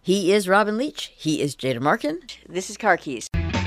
He is Robin Leach. He is Jada Markin. This is Car Keys.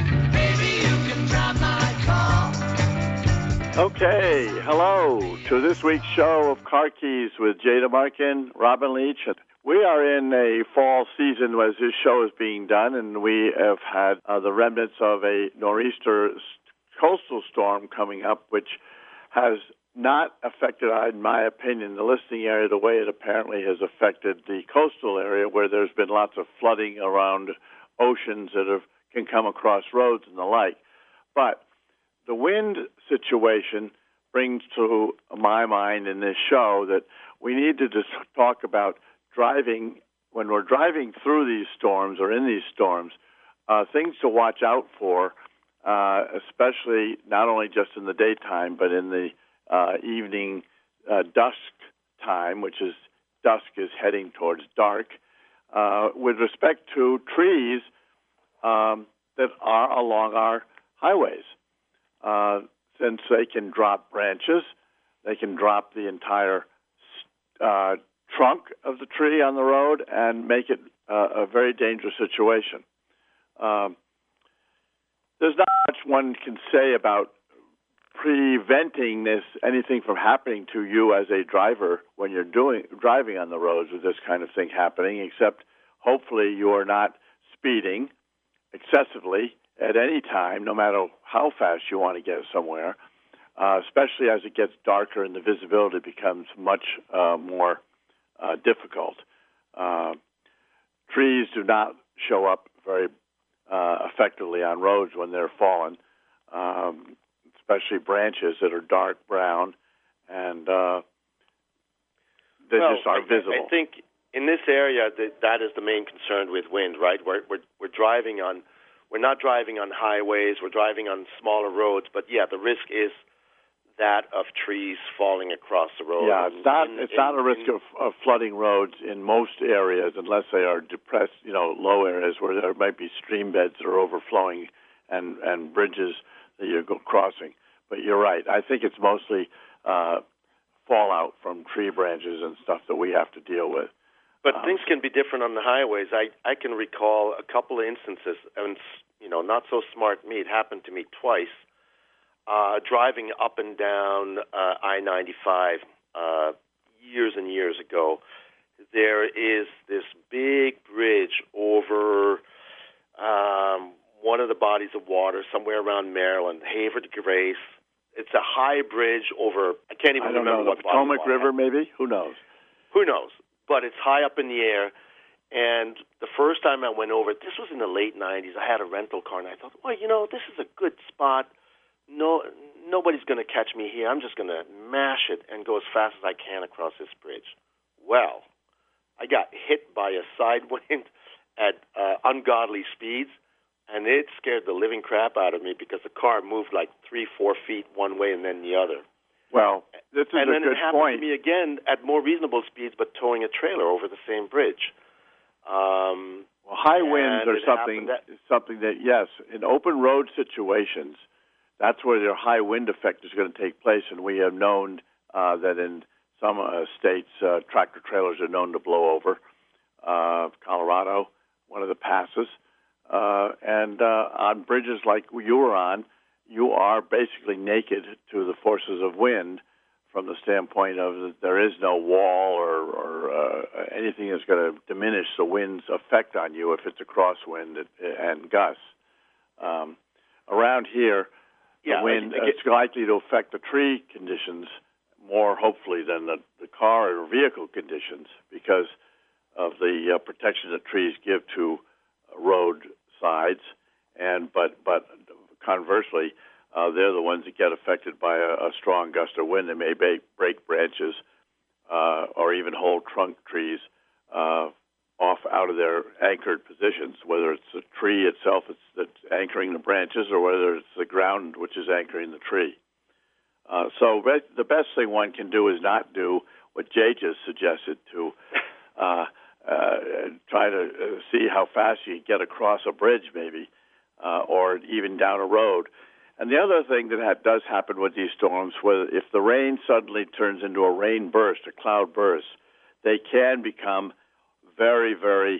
Okay, hello to this week's show of Car Keys with Jada Markin, Robin Leach. We are in a fall season as this show is being done, and we have had the remnants of a nor'easter coastal storm coming up, which has not affected, in my opinion, the listening area the way it apparently has affected the coastal area, where there's been lots of flooding around oceans that can come across roads and the like. But the wind situation brings to my mind in this show that we need to just talk about driving, when we're driving through these storms or in these storms, things to watch out for, especially not only just in the daytime, but in the evening dusk time, which is dusk is heading towards dark, with respect to trees that are along our highways. Since they can drop branches, they can drop the entire trunk of the tree on the road and make it a very dangerous situation. There's not much one can say about preventing anything from happening to you as a driver when you're driving on the roads with this kind of thing happening, except hopefully you are not speeding excessively at any time, no matter how fast you want to get somewhere, especially as it gets darker and the visibility becomes much more difficult. Trees do not show up very effectively on roads when they're fallen, especially branches that are dark brown, and they just aren't visible. I think in this area that is the main concern with wind, right? We're driving on. We're not driving on highways. We're driving on smaller roads. But, yeah, the risk is that of trees falling across the road. Yeah, it's not a risk of flooding roads in most areas unless they are depressed, low areas where there might be stream beds that are overflowing and bridges that you're crossing. But you're right. I think it's mostly fallout from tree branches and stuff that we have to deal with. But things can be different on the highways. I can recall a couple of instances, and not so smart me. It happened to me twice. Driving up and down I-95 years and years ago, there is this big bridge over one of the bodies of water somewhere around Maryland, Havre de Grace. It's a high bridge over. I can't even remember what the Potomac River, maybe. Who knows? Who knows? But it's high up in the air, and the first time I went over it, this was in the late 90s, I had a rental car, and I thought, this is a good spot. Nobody's going to catch me here. I'm just going to mash it and go as fast as I can across this bridge. Well, I got hit by a side wind at ungodly speeds, and it scared the living crap out of me because the car moved like 3-4 feet one way and then the other. Well, this is a good point. And then it happened to me again at more reasonable speeds, but towing a trailer over the same bridge. High winds are something that, yes, in open road situations, that's where your high wind effect is going to take place. And we have known that in some states, tractor trailers are known to blow over. Colorado, one of the passes. And on bridges like you were on, you are basically naked to the forces of wind from the standpoint of that there is no wall or anything that's going to diminish the wind's effect on you if it's a crosswind and gusts. Around here, the wind is likely to affect the tree conditions more, hopefully, than the car or vehicle conditions because of the protection that trees give to road sides. But conversely, they're the ones that get affected by a strong gust of wind. They may break branches or even whole trunk trees off out of their anchored positions, whether it's the tree itself that's anchoring the branches or whether it's the ground which is anchoring the tree. So the best thing one can do is not do what Jay just suggested, to try to see how fast you can get across a bridge maybe or even down a road. And the other thing that does happen with these storms, if the rain suddenly turns into a rain burst, a cloud burst, they can become very, very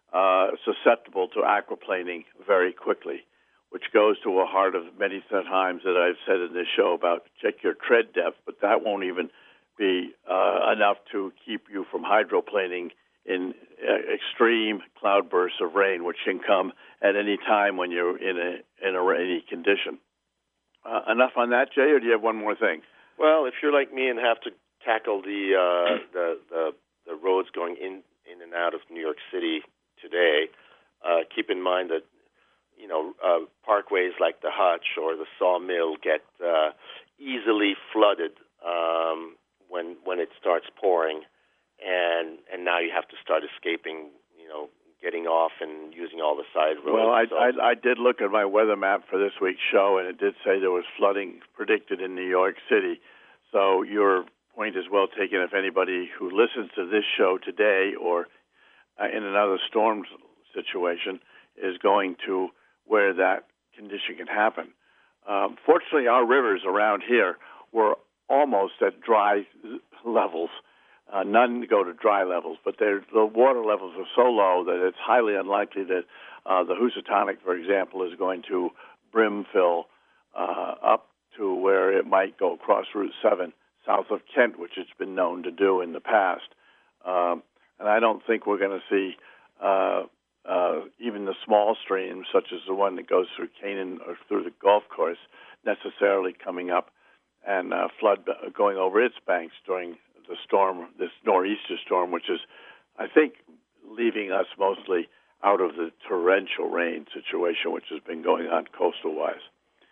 susceptible to aquaplaning very quickly, which goes to the heart of many times that I've said in this show about check your tread depth, but that won't even be enough to keep you from hydroplaning in extreme cloudbursts of rain, which can come at any time when you're in a rainy condition. Enough on that, Jay, or do you have one more thing? Well, if you're like me and have to tackle the roads going in and out of New York City today, keep in mind that parkways like the Hutch or the Sawmill get easily flooded when it starts pouring, and now you have to start escaping, getting off and using all the side roads. Well, I did look at my weather map for this week's show, and it did say there was flooding predicted in New York City. So your point is well taken. If anybody who listens to this show today or in another storm situation is going to where that condition can happen. Fortunately, our rivers around here were almost at dry levels. None go to dry levels, but the water levels are so low that it's highly unlikely that the Housatonic, for example, is going to brim fill up to where it might go across Route 7 south of Kent, which it's been known to do in the past. And I don't think we're going to see even the small streams, such as the one that goes through Canaan or through the golf course, necessarily coming up and flood going over its banks during the storm, this nor'easter storm, which is, I think, leaving us mostly out of the torrential rain situation, which has been going on coastal-wise.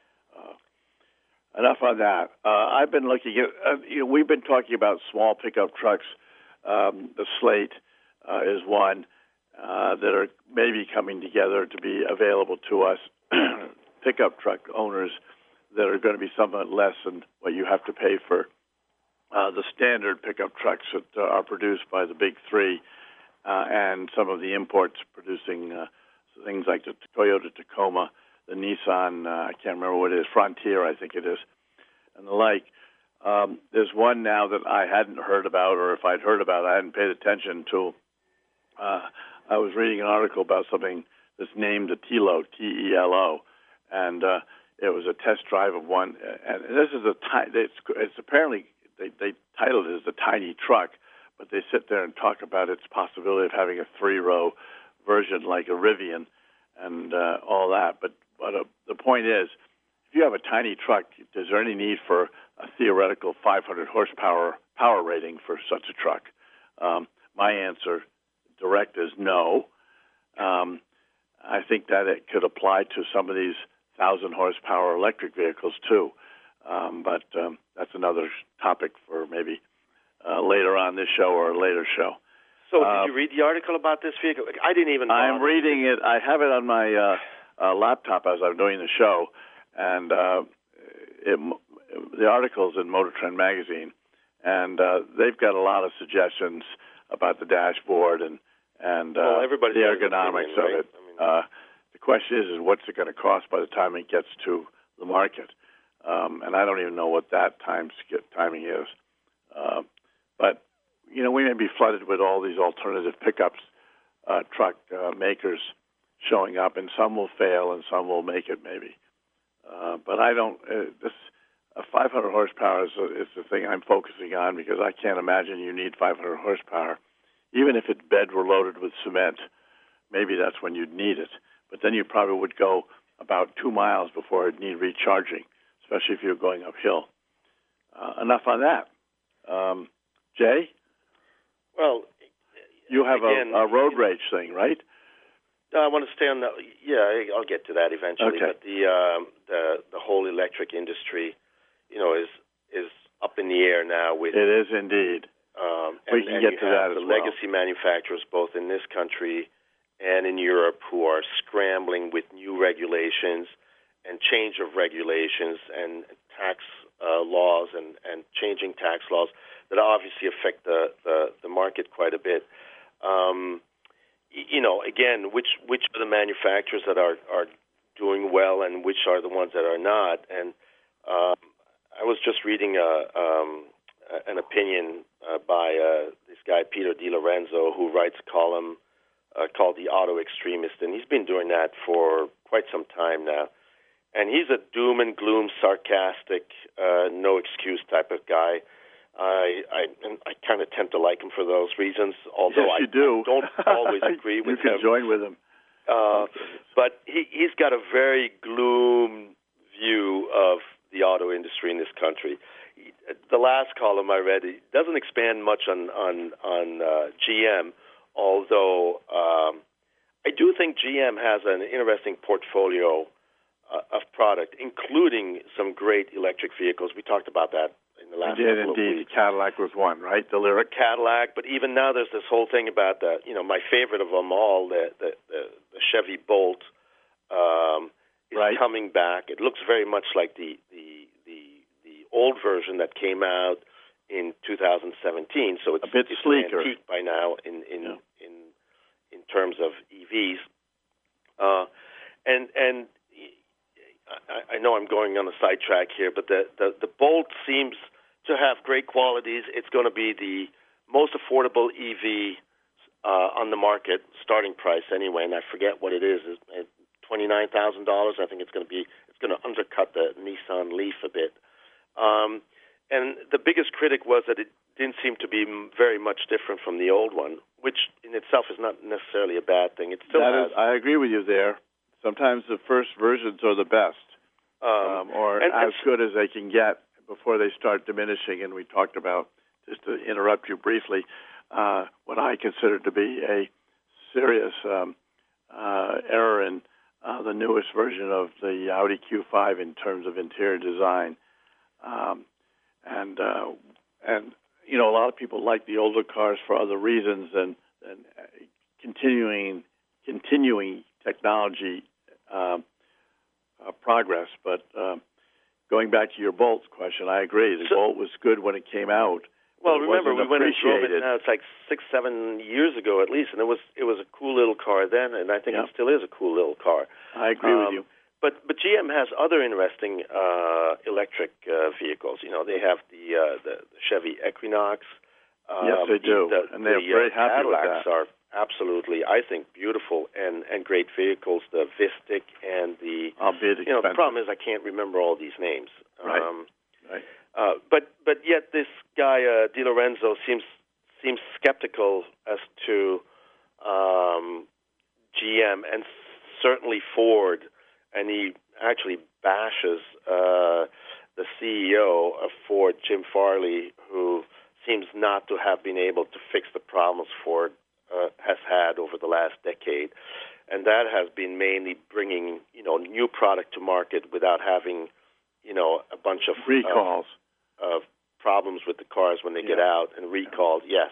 Enough on that. I've been looking at, we've been talking about small pickup trucks. The Slate is one that are maybe coming together to be available to us, pickup truck owners that are going to be somewhat less than what you have to pay for the standard pickup trucks that are produced by the big three and some of the imports producing things like the Toyota Tacoma, the Nissan, I can't remember what it is, Frontier, I think it is, and the like. There's one now that I hadn't heard about, or if I'd heard about it, I hadn't paid attention to. I was reading an article about something that's named a Telo, T-E-L-O, and it was a test drive of one. And this is it's apparently, they titled it as the tiny truck, but they sit there and talk about its possibility of having a 3-row version like a Rivian and all that. But the point is, if you have a tiny truck, is there any need for a theoretical 500 horsepower power rating for such a truck? My answer direct is no. I think that it could apply to some of these 1,000 horsepower electric vehicles too. But that's another topic for maybe later on this show or a later show. So did you read the article about this vehicle? I didn't even bother. I'm reading it. I have it on my laptop as I'm doing the show, and the article's in Motor Trend magazine, and they've got a lot of suggestions about the dashboard and the ergonomics of it. The question is what's it going to cost by the time it gets to the market? And I don't even know what that timing is. But, we may be flooded with all these alternative pickups, truck makers showing up, and some will fail and some will make it maybe. But I don't, 500 horsepower is the thing I'm focusing on because I can't imagine you need 500 horsepower. Even if its bed were loaded with cement, maybe that's when you'd need it. But then you probably would go about 2 miles before it'd need recharging, especially if you're going uphill. Enough on that. Jay? Well, you have a road rage thing, right? I want to stay on that. Yeah, I'll get to that eventually. Okay. But the whole electric industry, is up in the air now. With it is indeed. We can get to that as well. The legacy manufacturers, both in this country and in Europe, who are scrambling with new regulations and change of regulations and tax laws and changing tax laws that obviously affect the market quite a bit. Again, which are the manufacturers that are doing well and which are the ones that are not? And I was just reading an opinion by this guy Peter DiLorenzo, who writes a column called The Auto Extremist, and he's been doing that for quite some time now. And he's a doom and gloom, sarcastic, no excuse type of guy. I kind of tend to like him for those reasons, although yes, you do. I don't always agree with him. You can join with him. But he's got a very gloom view of the auto industry in this country. The last column I read, it doesn't expand much on GM, although I do think GM has an interesting portfolio of product, including some great electric vehicles. We talked about that in the last couple of weeks. Cadillac was one, right? The Lyriq. Cadillac, but even now there's this whole thing about my favorite of them all, the Chevy Bolt, is coming back. It looks very much like the old version that came out in 2017. So it's a bit sleeker. Antique by now in terms of EVs. And I know I'm going on a sidetrack here, but the Bolt seems to have great qualities. It's going to be the most affordable EV on the market, starting price anyway, and I forget what it is. It's $29,000. I think it's going to undercut the Nissan Leaf a bit. And the biggest critic was that it didn't seem to be very much different from the old one, which in itself is not necessarily a bad thing. It still has. I agree with you there. Sometimes the first versions are the best, or as good as they can get before they start diminishing. And we talked about, just to interrupt you briefly, what I consider to be a serious error in the newest version of the Audi Q5 in terms of interior design. And a lot of people like the older cars for other reasons and continuing technology progress. But going back to your Bolt question, I agree. The Bolt was good when it came out. Well, remember, we went and drove it now. It's like 6-7 years ago at least, and it was a cool little car then, and I think it still is a cool little car. I agree with you. But GM has other interesting electric vehicles. They have the Chevy Equinox. Yes, they do, and they're very happy with that. Cadillacs are absolutely, I think, beautiful and great vehicles. The Vistic and the the problem is I can't remember all these names. Right. But yet this guy Di Lorenzo seems skeptical as to GM and certainly Ford. And he actually bashes the CEO of Ford, Jim Farley, who seems not to have been able to fix the problems Ford has had over the last decade. And that has been mainly bringing, new product to market without having, a bunch of recalls of problems with the cars when they get out and recalled. Yes.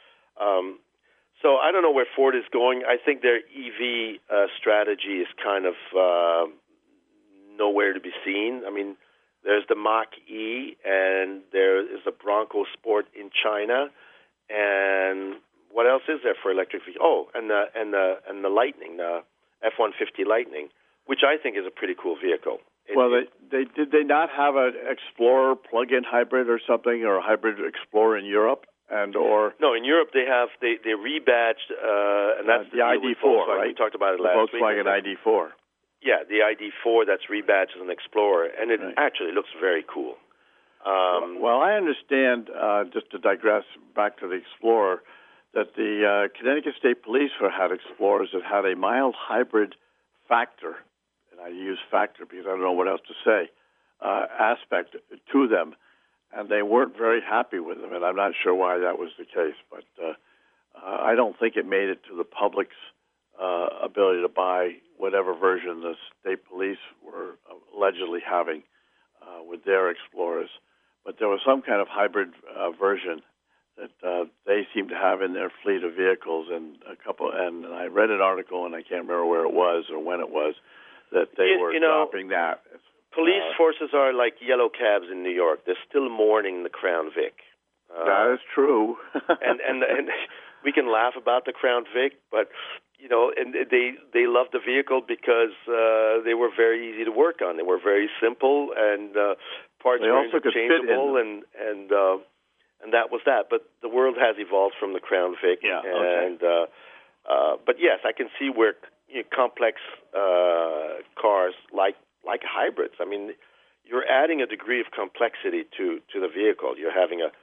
So I don't know where Ford is going. I think their EV strategy is kind of nowhere to be seen. I mean, there's the Mach-E, and there is the Bronco Sport in China, and what else is there for electric vehicles? Oh, and the Lightning, the F-150 Lightning, which I think is a pretty cool vehicle. Did they not have an Explorer plug-in hybrid or something, or a hybrid Explorer in Europe? No, in Europe they rebadged, and that's the ID4, right? We talked about it last week. Volkswagen ID4. Yeah, the ID4 that's rebadged as an Explorer, and it actually looks very cool. Well, I understand, just to digress back to the Explorer, that the Connecticut State Police had Explorers that had a mild hybrid factor, and I use factor because I don't know what else to say, aspect to them. And they weren't very happy with them, and I'm not sure why that was the case. But I don't think it made it to the public's ability to buy whatever version the state police were allegedly having with their Explorers. But there was some kind of hybrid version that they seem to have in their fleet of vehicles. And I read an article, and I can't remember where it was or when it was, that they were dropping that. Police forces are like yellow cabs in New York. They're still mourning the Crown Vic. That is true. and we can laugh about the Crown Vic, but and they loved the vehicle because they were very easy to work on. They were very simple, and parts were interchangeable, and that was that. But the world has evolved from the Crown Vic, and But yes, I can see where complex cars like hybrids. I mean, you're adding a degree of complexity to the vehicle. You're having a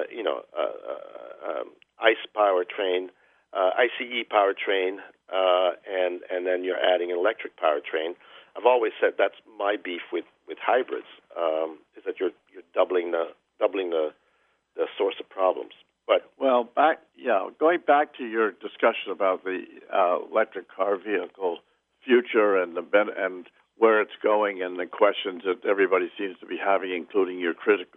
ICE powertrain, ICE powertrain, and then you're adding an electric powertrain. I've always said that's my beef with hybrids, is that you're doubling the source of problems. But going back to your discussion about the electric car vehicle future and where it's going, and the questions that everybody seems to be having, including your critic.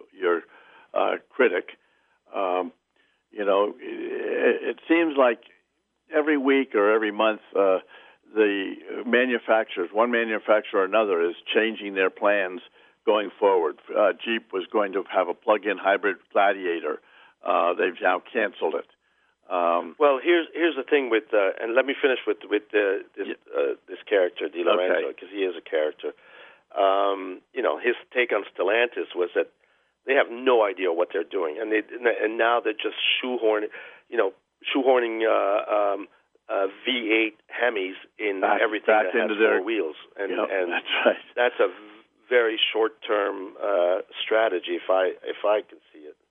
It seems like every week or every month, the manufacturers, one manufacturer or another, is changing their plans going forward. Jeep was going to have a plug-in hybrid Gladiator. They've now canceled it. Well, here's the thing with, and let me finish with this character, Di Lorenzo, because he is a character. His take on Stellantis was that they have no idea what they're doing, and now they're just shoehorning V8 Hemis in everything that has four wheels, and that's right. That's a very short-term strategy, if I can see it.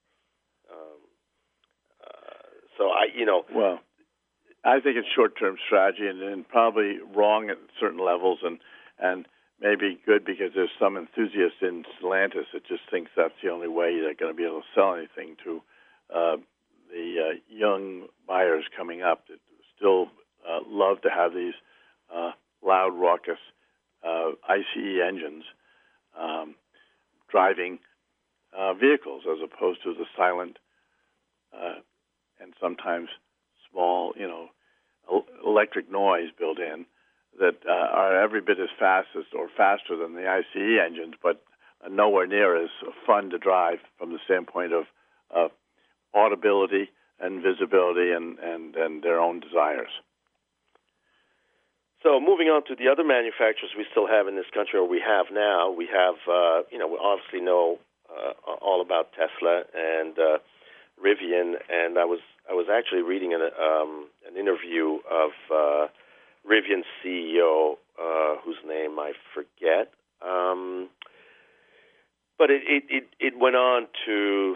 Well, I think it's short-term strategy and probably wrong at certain levels, and maybe good because there's some enthusiasts in Stellantis that just thinks that's the only way they're going to be able to sell anything to the young buyers coming up that still love to have these loud, raucous ICE engines driving vehicles as opposed to the silent and sometimes small, electric noise built in that are every bit as fast as or faster than the ICE engines, but nowhere near as fun to drive from the standpoint of audibility and visibility and their own desires. So moving on to the other manufacturers we still have in this country, or we have now, we have, we obviously know all about Tesla and Rivian, and I was actually reading an interview of Rivian's CEO, whose name I forget, but it went on to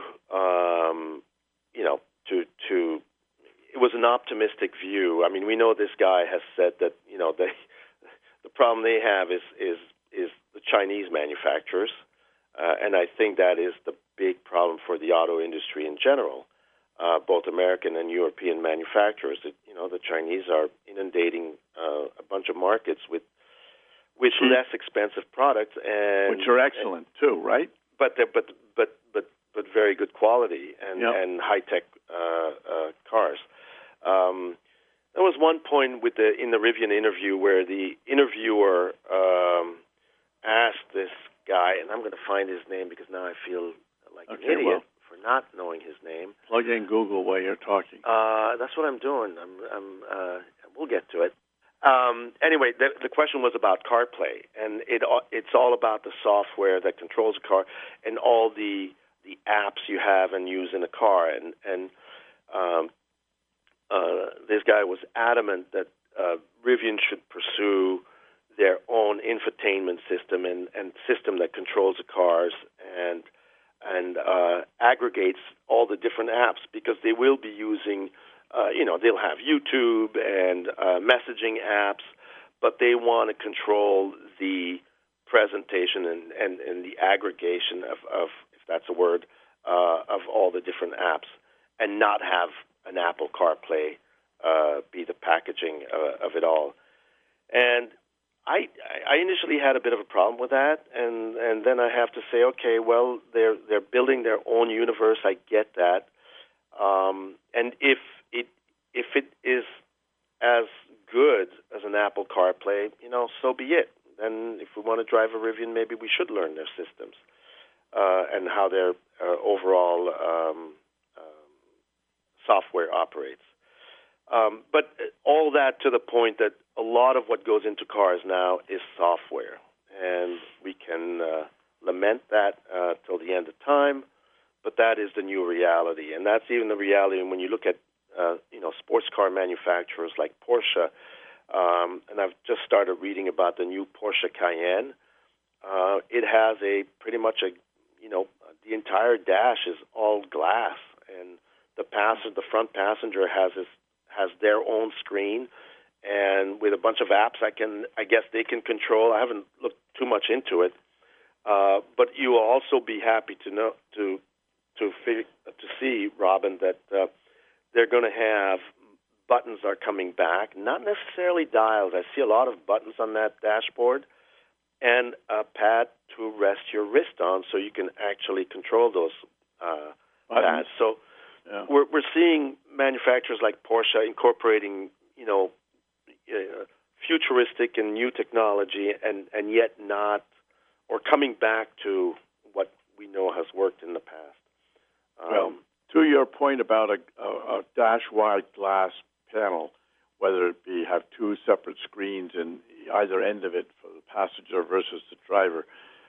to it was an optimistic view. I mean, we know this guy has said that the problem they have is the Chinese manufacturers, and I think that is the big problem for the auto industry in general. Both American and European manufacturers. The Chinese are inundating a bunch of markets with less expensive products, and which are excellent too, right? But very good quality and high tech cars. There was one point in the Rivian interview where the interviewer asked this guy, and I'm going to find his name because now I feel like an idiot for not knowing his name. Plug in Google while you're talking. That's what I'm doing. We'll get to it. Anyway, the question was about CarPlay, and it's all about the software that controls a car and all the apps you have and use in a car. And this guy was adamant that Rivian should pursue their own infotainment system and system that controls the cars and aggregates all the different apps, because they will be using, they'll have YouTube and messaging apps, but they want to control the presentation and the aggregation of, if that's a word, of all the different apps, and not have an Apple CarPlay be the packaging of it all. And I initially had a bit of a problem with that, and then I have to say, okay, well, they're building their own universe. I get that, and if it is as good as an Apple CarPlay, so be it. Then if we want to drive a Rivian, maybe we should learn their systems and how their overall software operates. But all that to the point that a lot of what goes into cars now is software, and we can lament that till the end of time, but that is the new reality, and that's even the reality when you look at sports car manufacturers like Porsche, and I've just started reading about the new Porsche Cayenne. It has pretty much the entire dash is all glass, and the front passenger has their own screen, and with a bunch of apps, I guess they can control. I haven't looked too much into it, but you will also be happy to see, Robin, that they're going to have buttons are coming back, not necessarily dials. I see a lot of buttons on that dashboard, and a pad to rest your wrist on, so you can actually control those pads. So we're seeing manufacturers like Porsche incorporating, futuristic and new technology, and yet not, or coming back to what we know has worked in the past. Well, to your point about a dash-wide glass panel, whether it be have two separate screens in either end of it for the passenger versus the driver,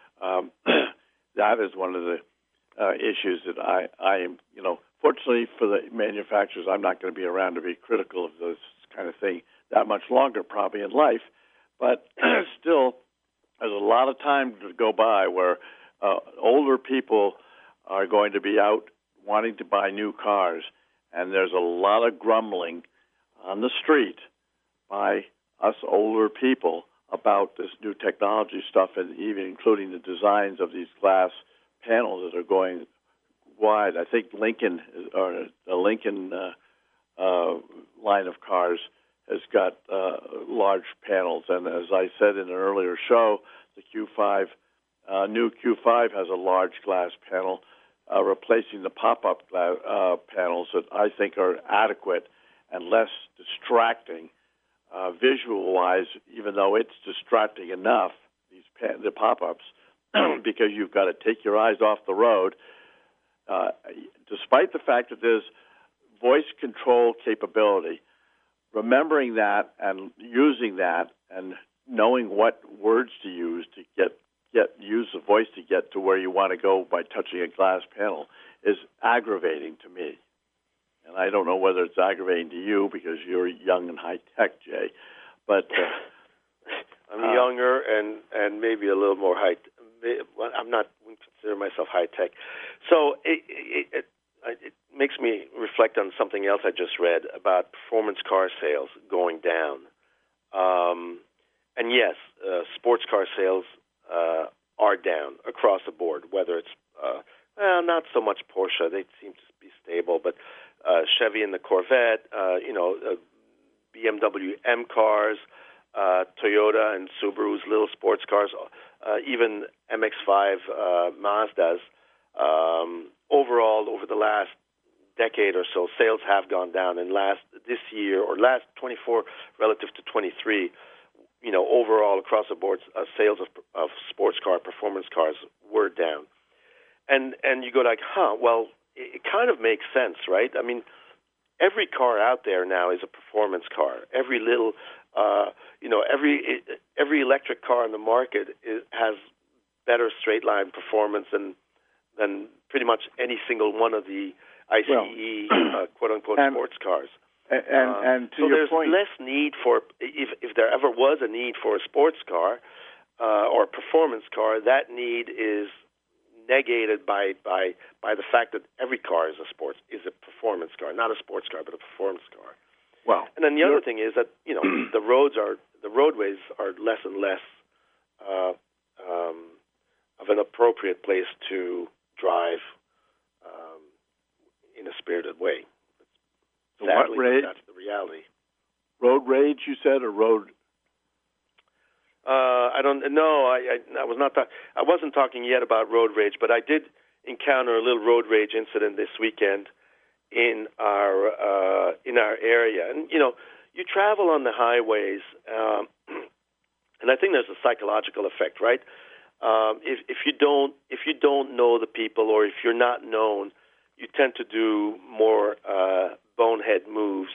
that is one of the issues that I am, fortunately for the manufacturers, I'm not going to be around to be critical of this kind of thing that much longer probably in life, but still there's a lot of time to go by where older people are going to be out wanting to buy new cars, and there's a lot of grumbling on the street by us older people about this new technology stuff, and even including the designs of these glass panels that are going wide. I think Lincoln, or the Lincoln line of cars, has got large panels, and as I said in an earlier show, the Q5, new Q5 has a large glass panel, replacing the pop-up panels that I think are adequate and less distracting visual-wise, even though it's distracting enough, the pop-ups, because you've got to take your eyes off the road. Despite the fact that there's voice control capability, remembering that and using that and knowing what words to use to use the voice to get to where you want to go by touching a glass panel is aggravating to me. And I don't know whether it's aggravating to you because you're young and high-tech, Jay. But I'm younger and maybe a little more high. Well, I wouldn't consider myself high-tech. So it makes me reflect on something else I just read about performance car sales going down. And yes, sports car sales are down across the board, whether it's not so much Porsche. They seem to be stable, but Chevy and the Corvette, BMW M cars, Toyota and Subaru's little sports cars, even MX-5 Mazdas. Overall, over the last decade or so, sales have gone down. And this year, or last 24 relative to 23, overall across the board, sales of sports car, performance cars were down. And you go like, well, it kind of makes sense, right? I mean, every car out there now is a performance car. Every little, every electric car in the market has better straight line performance than pretty much any single one of the ICE quote unquote sports cars. And to so your there's point, less need for, if there ever was a need for a sports car or a performance car, that need is negated by the fact that every car is a performance car, not a sports car, but a performance car. Well, and then the other thing is that the roadways are less and less of an appropriate place to drive in a spirited way. So sadly, what rage? That's the reality. Road rage, you said, or road? I don't know. I was not. I wasn't talking yet about road rage, but I did encounter a little road rage incident this weekend in our area. And you travel on the highways, and I think there's a psychological effect, right? If you don't know the people, or if you're not known, you tend to do more bonehead moves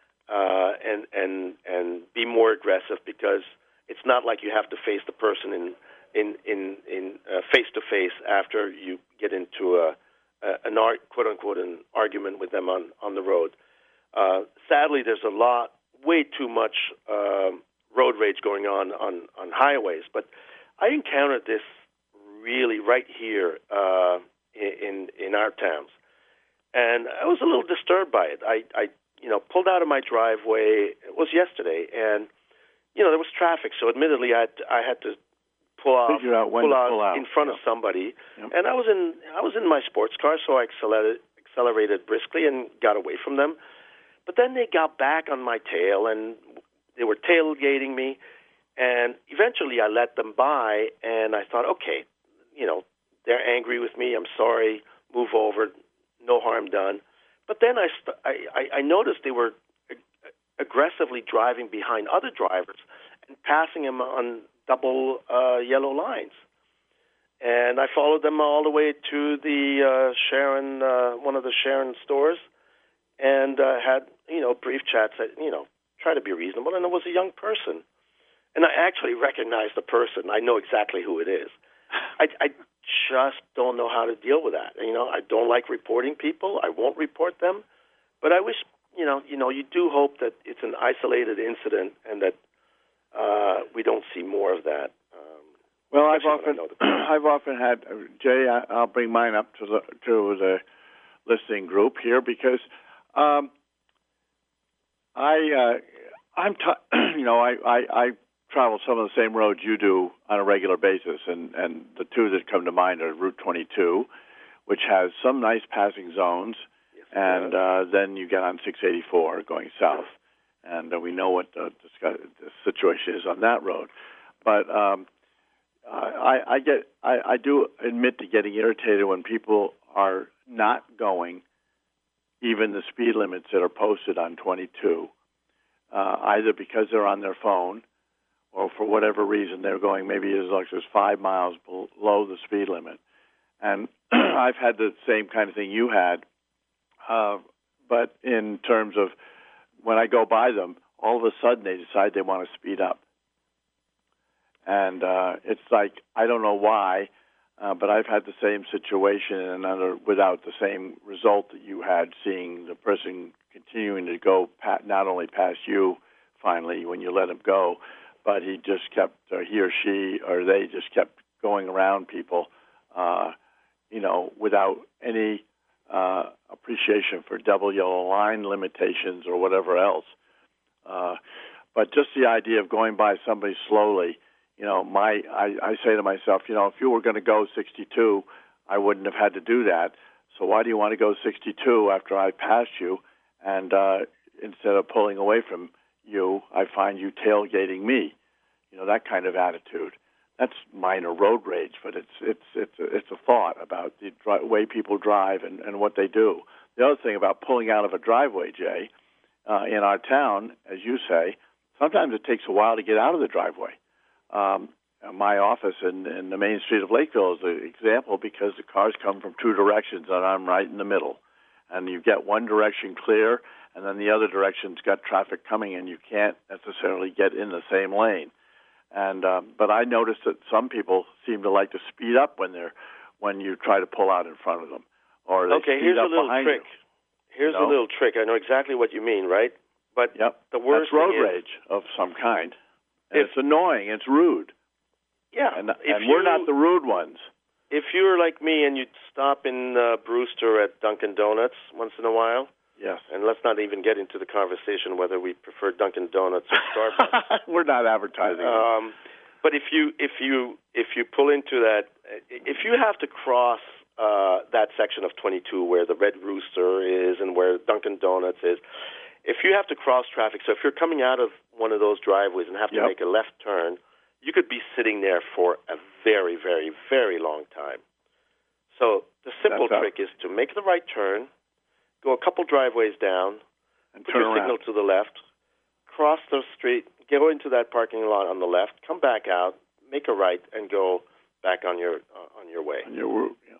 and be more aggressive, because it's not like you have to face the person in face to face after you get into an quote unquote an argument with them on the road. Sadly, there's way too much road rage going on highways. But I encountered this really right here in our towns, and I was a little disturbed by it. I pulled out of my driveway. It was yesterday, and there was traffic. So admittedly, I had to pull out in front of somebody, and I was in my sports car, so I accelerated briskly and got away from them. But then they got back on my tail, and they were tailgating me, and eventually I let them by, and I thought, okay, they're angry with me. I'm sorry. Move over. No harm done. But then I noticed they were aggressively driving behind other drivers and passing them on double yellow lines. And I followed them all the way to the Sharon, one of the Sharon stores, and had brief chats. Try to be reasonable. And it was a young person, and I actually recognized the person. I know exactly who it is. I just don't know how to deal with that. I don't like reporting people. I won't report them, but I wish you do hope that it's an isolated incident and that we don't see more of that. Well, I've often had Jay. I'll bring mine up to the listening group here because I travel some of the same roads you do on a regular basis, and the two that come to mind are Route 22, which has some nice passing zones, and then you get on 684 going south, and we know what the situation is on that road. But I do admit to getting irritated when people are not going even the speed limits that are posted on 22, either because they're on their phone or for whatever reason they're going maybe as much as 5 miles below the speed limit. And I've had the same kind of thing you had, but in terms of when I go by them, all of a sudden they decide they want to speed up. And it's like, I don't know why, but I've had the same situation and without the same result that you had, seeing the person continuing to go not only past you finally when you let him go, but he just kept, or he or she, or they just kept going around people, without any appreciation for double yellow line limitations or whatever else. But just the idea of going by somebody slowly, I say to myself, if you were going to go 62, I wouldn't have had to do that. So why do you want to go 62 after I passed you? And instead of pulling away from you, I find you tailgating me. That kind of attitude. That's minor road rage, but it's a thought about the way people drive and what they do. The other thing about pulling out of a driveway, Jay, in our town, as you say, sometimes it takes a while to get out of the driveway. My office in the main street of Lakeville is an example because the cars come from two directions and I'm right in the middle. And you get one direction clear and then the other direction's got traffic coming and you can't necessarily get in the same lane. And but I noticed that some people seem to like to speed up when you try to pull out in front of them, or they speed up behind you. Here's a little trick. I know exactly what you mean, right? But the worst that's road rage of some kind. And it's annoying. It's rude. Yeah, and we're not the rude ones. If you're like me and you'd stop in Brewster at Dunkin' Donuts once in a while. Yes. And let's not even get into the conversation whether we prefer Dunkin' Donuts or Starbucks. We're not advertising. But if you pull into that, if you have to cross that section of 22 where the Red Rooster is and where Dunkin' Donuts is, if you have to cross traffic, so if you're coming out of one of those driveways and have to make a left turn, you could be sitting there for a very, very, very long time. So the simple trick is to make the right turn, go a couple driveways down, and put your signal to the left, cross the street, go into that parking lot on the left, come back out, make a right, and go back on your way. On your route, yeah.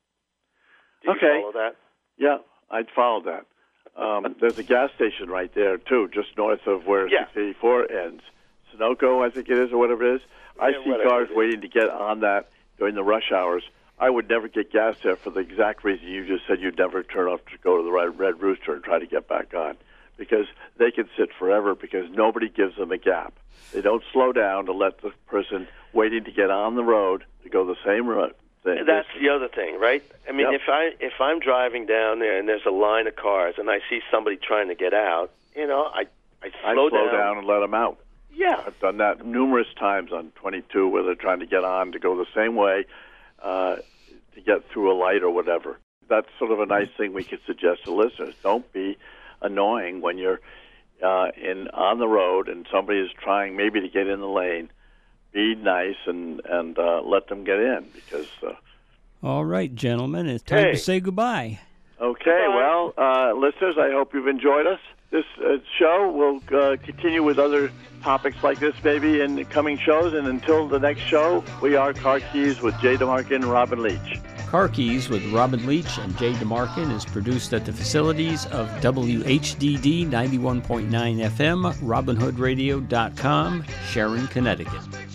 Do you follow that? Yeah, I'd follow that. There's a gas station right there, too, just north of where 684 ends. Sunoco, I think it is, or whatever it is. I see cars waiting to get on that during the rush hours. I would never get gas there for the exact reason you just said. You'd never turn off to go to the Red Rooster and try to get back on. because they can sit forever because nobody gives them a gap. They don't slow down to let the person waiting to get on the road to go the same road. That's the other thing, right? I mean, Yep. if I'm driving down there and there's a line of cars and I see somebody trying to get out, I slow down and let them out. Yeah. I've done that numerous times on 22 where they're trying to get on to go the same way to get through a light or whatever. That's sort of a nice thing we could suggest to listeners. Don't be annoying when you're on the road and somebody is trying maybe to get in the lane. Be nice and let them get in because... All right, gentlemen, it's time to say goodbye. Okay, well, listeners, I hope you've enjoyed us. This show will continue with other topics like this maybe in the coming shows. And until the next show, we are Car Keys with Jay DeMarkin and Robin Leach. Car Keys with Robin Leach and Jay DeMarkin is produced at the facilities of WHDD 91.9 FM, RobinHoodRadio.com, Sharon, Connecticut.